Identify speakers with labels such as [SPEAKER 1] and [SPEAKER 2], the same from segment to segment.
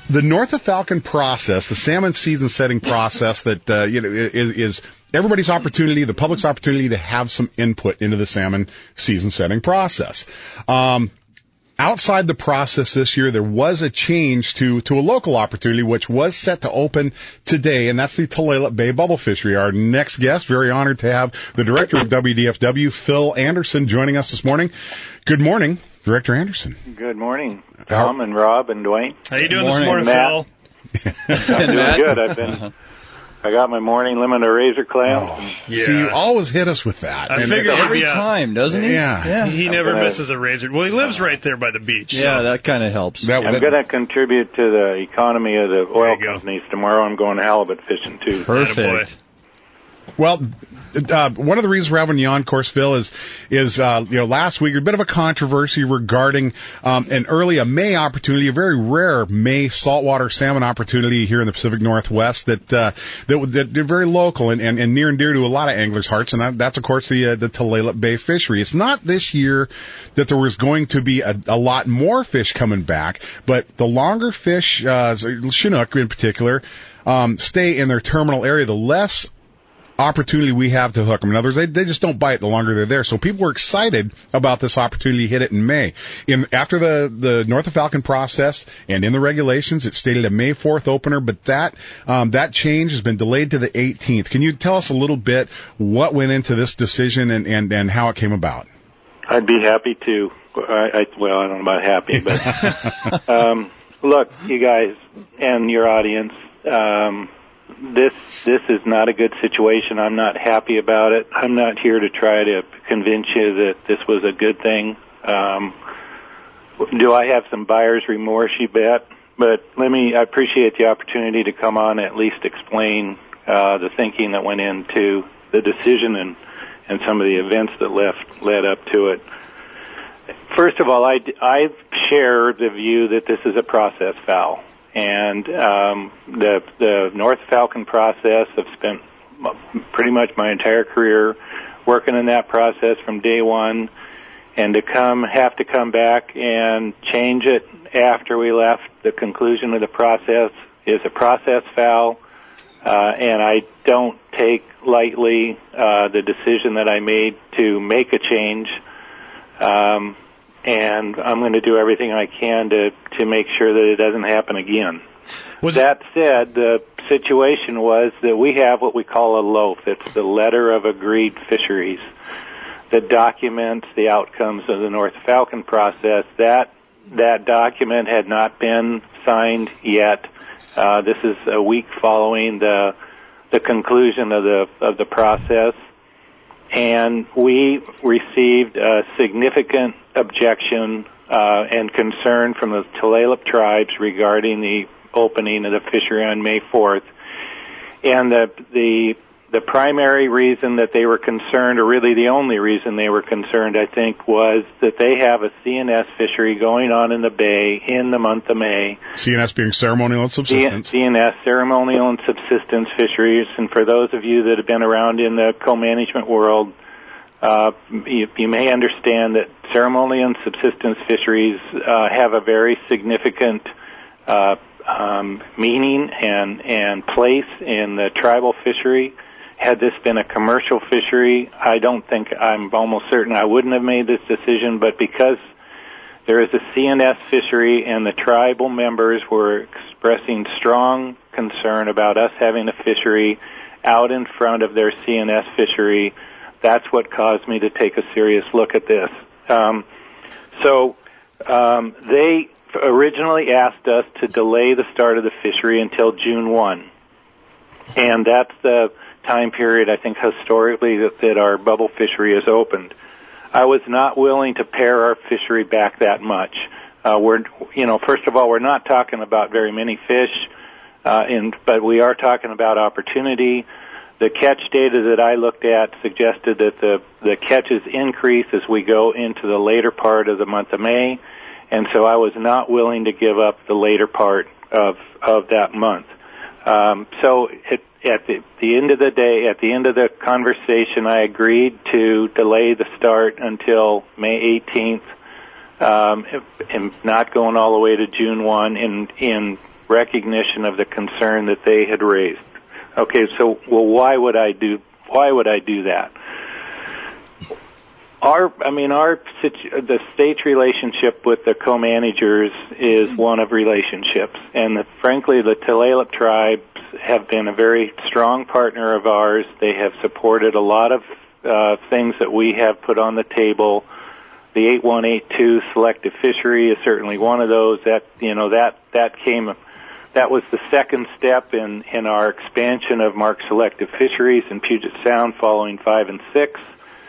[SPEAKER 1] The North of Falcon process, the salmon season setting process that is everybody's opportunity, the public's opportunity to have some input into the salmon season setting process. Outside the process this year, there was a change to a local opportunity, which was set to open today, and that's the Tulalip Bay Bubble Fishery. Our next guest, very honored to have the director of WDFW, Phil Anderson, joining us this morning. Good morning, Director Anderson.
[SPEAKER 2] Good morning, Tom and Rob and Dwayne.
[SPEAKER 3] How you doing this morning, Phil?
[SPEAKER 2] I'm doing good. I got my morning limit of razor clams.
[SPEAKER 1] Oh, yeah. See, you always hit us with that.
[SPEAKER 3] I figured
[SPEAKER 4] every time, doesn't he?
[SPEAKER 1] Yeah.
[SPEAKER 3] He never misses a razor. Well, he lives right there by the beach.
[SPEAKER 4] Yeah,
[SPEAKER 3] so.
[SPEAKER 4] that kind of helps.
[SPEAKER 2] I'm going to contribute to the economy of the oil companies. Tomorrow I'm going halibut fishing, too.
[SPEAKER 4] Perfect.
[SPEAKER 1] Well, one of the reasons we're having you on, of course, Phil, is last week, a bit of a controversy regarding a May opportunity, a very rare May saltwater salmon opportunity here in the Pacific Northwest that very local and near and dear to a lot of anglers' hearts, and that's, of course, the Tulalip Bay fishery. It's not this year that there was going to be a lot more fish coming back, but the longer fish, Chinook in particular, stay in their terminal area, the less opportunity we have to hook them. In other words, they just don't bite the longer they're there. So people were excited about this opportunity to hit it in May. After the North of Falcon process and in the regulations, it stated a May 4th opener, but that change has been delayed to the 18th. Can you tell us a little bit what went into this decision and how it came about?
[SPEAKER 2] I'd be happy to. I don't know about happy, but look, you guys and your audience, This is not a good situation. I'm not happy about it. I'm not here to try to convince you that this was a good thing. Do I have some buyer's remorse? You bet. But I appreciate the opportunity to come on and at least explain the thinking that went into the decision and some of the events that led up to it. First of all, I share the view that this is a process foul. And the North Falcon process, I've spent pretty much my entire career working in that process from day one, and to have to come back and change it after we left the conclusion of the process is a process foul, and I don't take lightly the decision that I made to make a change. And I'm going to do everything I can to make sure that it doesn't happen again. That said, the situation was that we have what we call a LOAF. It's the Letter of Agreed Fisheries that documents the outcomes of the North Falcon process. That document had not been signed yet. This is a week following the conclusion of the process. And we received a significant objection and concern from the Tulalip tribes regarding the opening of the fishery on May 4th. And the primary reason that they were concerned, or really the only reason they were concerned, I think, was that they have a CNS fishery going on in the bay in the month of May.
[SPEAKER 1] CNS being ceremonial and subsistence.
[SPEAKER 2] CNS, ceremonial and subsistence fisheries. And for those of you that have been around in the co-management world, you may understand that ceremonial and subsistence fisheries have a very significant meaning and place in the tribal fishery. Had this been a commercial fishery, I'm almost certain I wouldn't have made this decision, but because there is a CNS fishery and the tribal members were expressing strong concern about us having a fishery out in front of their CNS fishery, that's what caused me to take a serious look at this. They originally asked us to delay the start of the fishery until June 1. And that's the time period, I think, historically that our bubble fishery has opened. I was not willing to pare our fishery back that much. First of all, we're not talking about very many fish, but we are talking about opportunity. The catch data that I looked at suggested that the catches increase as we go into the later part of the month of May, and so I was not willing to give up the later part of that month. At the end of the day, at the end of the conversation, I agreed to delay the start until May 18th, and not going all the way to June 1 in recognition of the concern that they had raised. Okay, so why would I do that? The state's relationship with the co-managers is one of relationships, and frankly, the Tulalip tribes have been a very strong partner of ours. They have supported a lot of things that we have put on the table. The 8182 selective fishery is certainly one of those. That was the second step in our expansion of marked selective fisheries in Puget Sound following 5 and 6.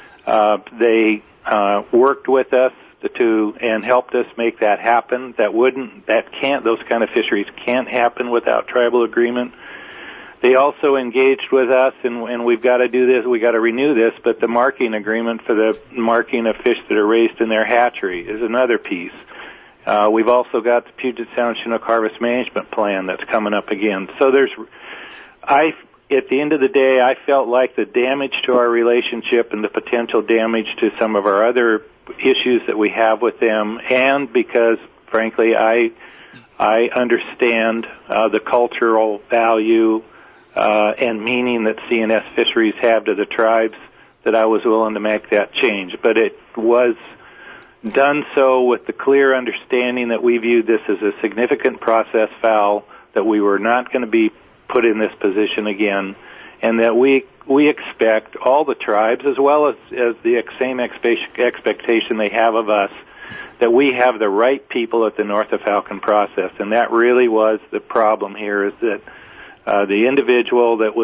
[SPEAKER 2] They worked with us and helped us make that happen. Those kind of fisheries can't happen without tribal agreement. They also engaged with us, and we've got to do this, we've got to renew this, but the marking agreement for the marking of fish that are raised in their hatchery is another piece. We've also got the Puget Sound Chinook Harvest Management Plan that's coming up again. So at the end of the day, I felt like the damage to our relationship and the potential damage to some of our other issues that we have with them, and because, frankly, I understand the cultural value and meaning that CNS fisheries have to the tribes, that I was willing to make that change. But it was done so with the clear understanding that we viewed this as a significant process foul, that we were not going to be put in this position again, and that we expect all the tribes, as well as the same expectation they have of us, that we have the right people at the North of Falcon process. And that really was the problem here, is that the individual that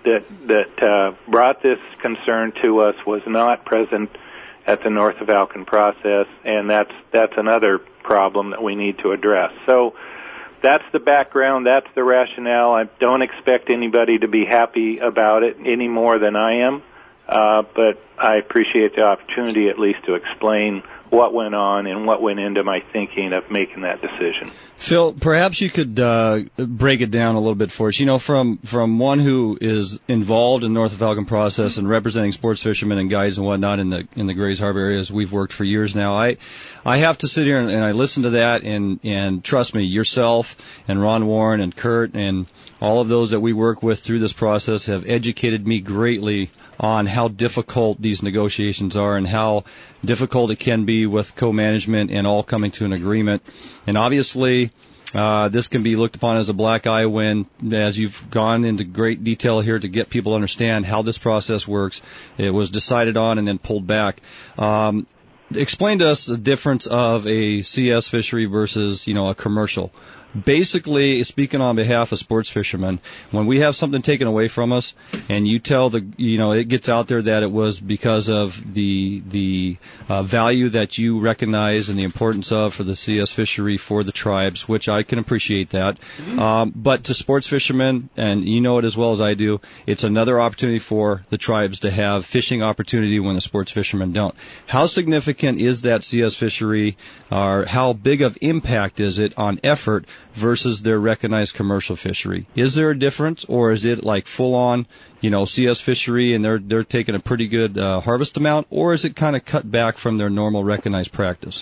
[SPEAKER 2] brought this concern to us was not present at the North of Falcon process, and that's another problem that we need to address. So that's the background, that's the rationale. I don't expect anybody to be happy about it any more than I am, but I appreciate the opportunity at least to explain what went on and what went into my thinking of making that decision.
[SPEAKER 4] Phil, perhaps you could break it down a little bit for us. You know, from one who is involved in North of Falcon process and representing sports fishermen and guides and whatnot in the Grays Harbor areas, we've worked for years now. I have to sit here and I listen to that, and trust me, yourself and Ron Warren and Kurt and all of those that we work with through this process have educated me greatly on how difficult these negotiations are and how difficult it can be with co-management and all coming to an agreement. And obviously, this can be looked upon as a black eye when, as you've gone into great detail here to get people to understand how this process works, it was decided on and then pulled back. Explain to us the difference of a CS fishery versus, a commercial. Basically, speaking on behalf of sports fishermen, when we have something taken away from us and you tell it gets out there that it was because of the value that you recognize and the importance of for the CS fishery for the tribes, which I can appreciate that. But to sports fishermen, and you know it as well as I do, it's another opportunity for the tribes to have fishing opportunity when the sports fishermen don't. How significant is that CS fishery, or how big of impact is it on effort versus their recognized commercial fishery? Is there a difference, or is it like full on, CS fishery and they're taking a pretty good harvest amount, or is it kind of cut back from their normal recognized practice?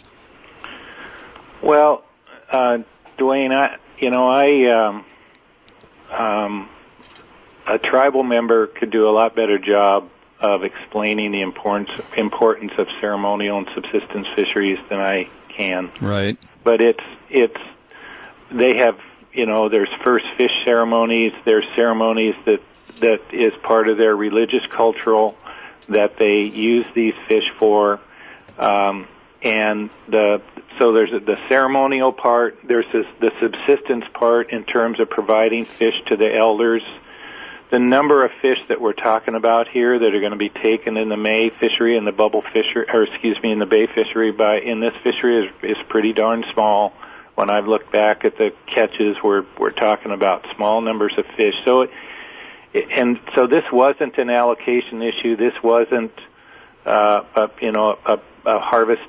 [SPEAKER 2] Well, Dwayne, a tribal member could do a lot better job of explaining the importance of ceremonial and subsistence fisheries than I can.
[SPEAKER 4] Right.
[SPEAKER 2] But they have, there's first fish ceremonies, there's ceremonies that is part of their religious cultural that they use these fish for, so there's the ceremonial part, there's the subsistence part in terms of providing fish to the elders. The number of fish that we're talking about here that are going to be taken in the May fishery and the in the Bay fishery in this fishery is pretty darn small. When I've looked back at the catches, we're talking about small numbers of fish. So this wasn't an allocation issue. This wasn't a harvest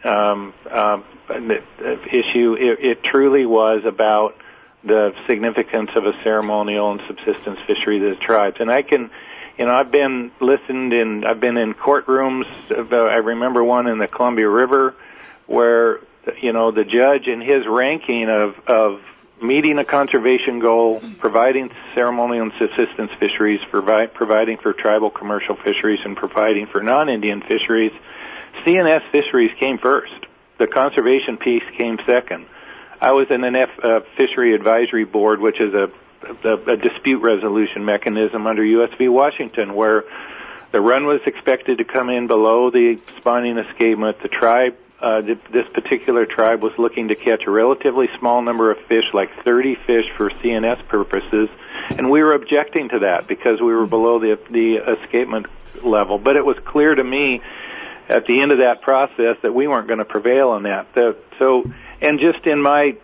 [SPEAKER 2] issue. It truly was about the significance of a ceremonial and subsistence fishery to the tribes. And I've been in courtrooms. I remember one in the Columbia River where, the judge in his ranking of meeting a conservation goal, providing ceremonial and subsistence fisheries, providing for tribal commercial fisheries, and providing for non-Indian fisheries, CNS fisheries came first. The conservation piece came second. I was in an fishery advisory board, which is a dispute resolution mechanism under U.S. v. Washington, where the run was expected to come in below the spawning escapement. The tribe, this particular tribe, was looking to catch a relatively small number of fish, like 30 fish for CNS purposes, and we were objecting to that because we were below the escapement level. But it was clear to me at the end of that process that we weren't going to prevail on that. And just frankly,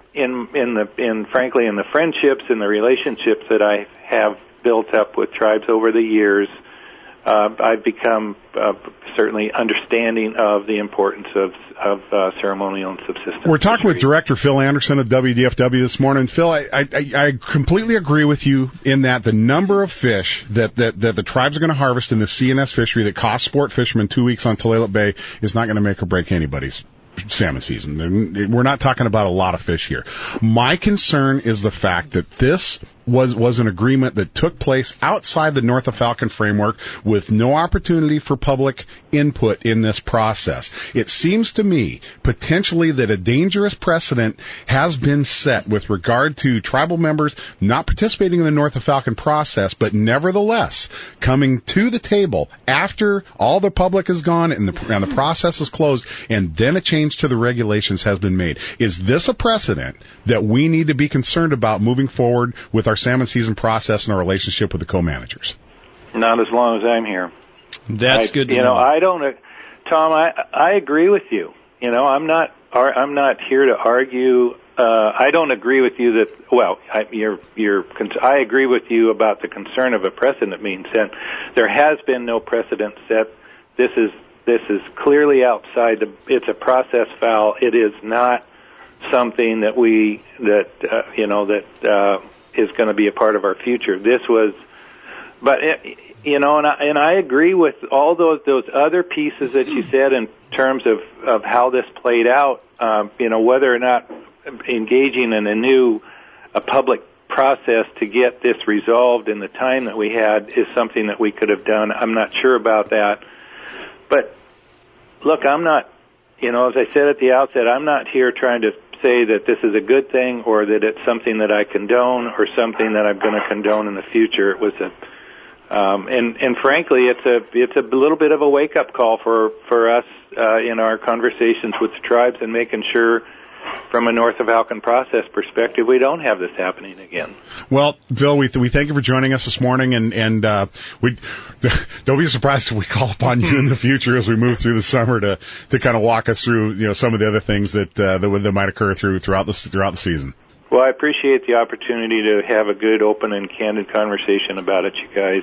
[SPEAKER 2] in the friendships and the relationships that I have built up with tribes over the years, I've become certainly understanding of the importance of ceremonial and subsistence.
[SPEAKER 1] We're talking with Director Phil Anderson of WDFW this morning. Phil, I completely agree with you in that the number of fish that the tribes are going to harvest in the CNS fishery that costs sport fishermen 2 weeks on Tulalip Bay is not going to make or break anybody's salmon season. We're not talking about a lot of fish here. My concern is the fact that this was an agreement that took place outside the North of Falcon framework with no opportunity for public input in this process. It seems to me potentially that a dangerous precedent has been set with regard to tribal members not participating in the North of Falcon process, but nevertheless coming to the table after all the public is gone and the process is closed, and then a change to the regulations has been made. Is this a precedent that we need to be concerned about moving forward with our salmon season process and our relationship with the co-managers?
[SPEAKER 2] Not as long as I'm here.
[SPEAKER 4] That's good to know.
[SPEAKER 2] I don't, Tom. I agree with you. I'm not here to argue. I don't agree with you that. Well, I agree with you about the concern of a precedent being set. There has been no precedent set. This is clearly outside it's a process foul. It is not something that is going to be a part of our future. This was, but and I agree with all those other pieces that you said in terms of how this played out. Whether or not engaging in a public process to get this resolved in the time that we had is something that we could have done. I'm not sure about that. But look, I'm not, as I said at the outset, I'm not here trying to say that this is a good thing or that it's something that I condone or something that I'm going to condone in the future. It was and frankly, it's a little bit of a wake up call for us in our conversations with the tribes and making sure, from a North of Falcon process perspective, we don't have this happening again.
[SPEAKER 1] Well, Phil, we thank you for joining us this morning, and we don't be surprised if we call upon you in the future as we move through the summer to kind of walk us through some of the other things that might occur throughout the season.
[SPEAKER 2] Well, I appreciate the opportunity to have a good, open, and candid conversation about it, you guys,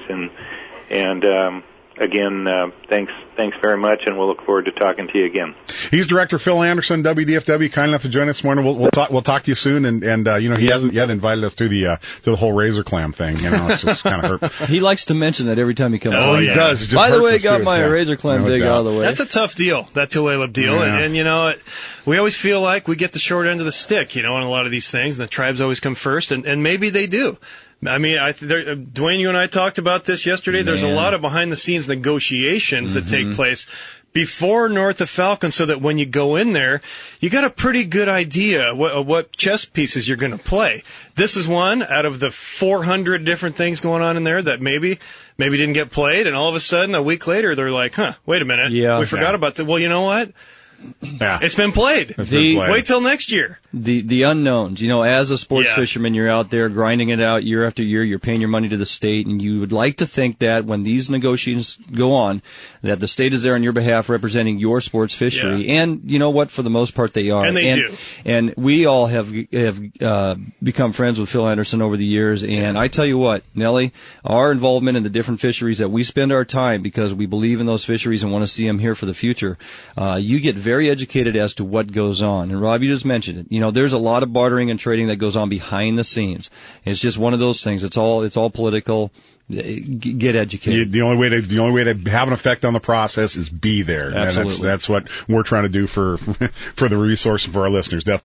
[SPEAKER 2] and again, thanks very much, and we'll look forward to talking to you again.
[SPEAKER 1] He's Director Phil Anderson, WDFW, kind enough to join us this morning. We'll talk to you soon, and he hasn't yet invited us to the whole razor clam thing. It's just kind of hurt.
[SPEAKER 4] He likes to mention that every time he comes on.
[SPEAKER 1] He does. It just
[SPEAKER 4] By the way, got
[SPEAKER 1] too.
[SPEAKER 4] my razor clam dig out of the way.
[SPEAKER 3] That's a tough deal, that Tulalip deal, and we always feel like we get the short end of the stick, on a lot of these things, and the tribes always come first, and maybe they do. I mean, Dwayne, you and I talked about this yesterday. There's a lot of behind-the-scenes negotiations that take place before North of Falcon, so that when you go in there, you got a pretty good idea what chess pieces you're going to play. This is one out of the 400 different things going on in there that maybe didn't get played, and all of a sudden, a week later, they're like, wait a minute, we forgot about that. Well, you know what?
[SPEAKER 1] Yeah.
[SPEAKER 3] It's been played. Wait till next year.
[SPEAKER 4] The unknowns. As a sports fisherman, you're out there grinding it out year after year. You're paying your money to the state, and you would like to think that when these negotiations go on, that the state is there on your behalf representing your sports fishery. Yeah. And you know what? For the most part, they are.
[SPEAKER 3] And they do.
[SPEAKER 4] And we all have become friends with Phil Anderson over the years. And I tell you what, Nellie, our involvement in the different fisheries that we spend our time because we believe in those fisheries and want to see them here for the future, you get very educated as to what goes on. And Rob, you just mentioned it. There's a lot of bartering and trading that goes on behind the scenes. It's just one of those things. It's all political. Get educated.
[SPEAKER 1] The only way to have an effect on the process is be there.
[SPEAKER 4] Absolutely.
[SPEAKER 1] And that's what we're trying to do for the resource for our listeners. Definitely.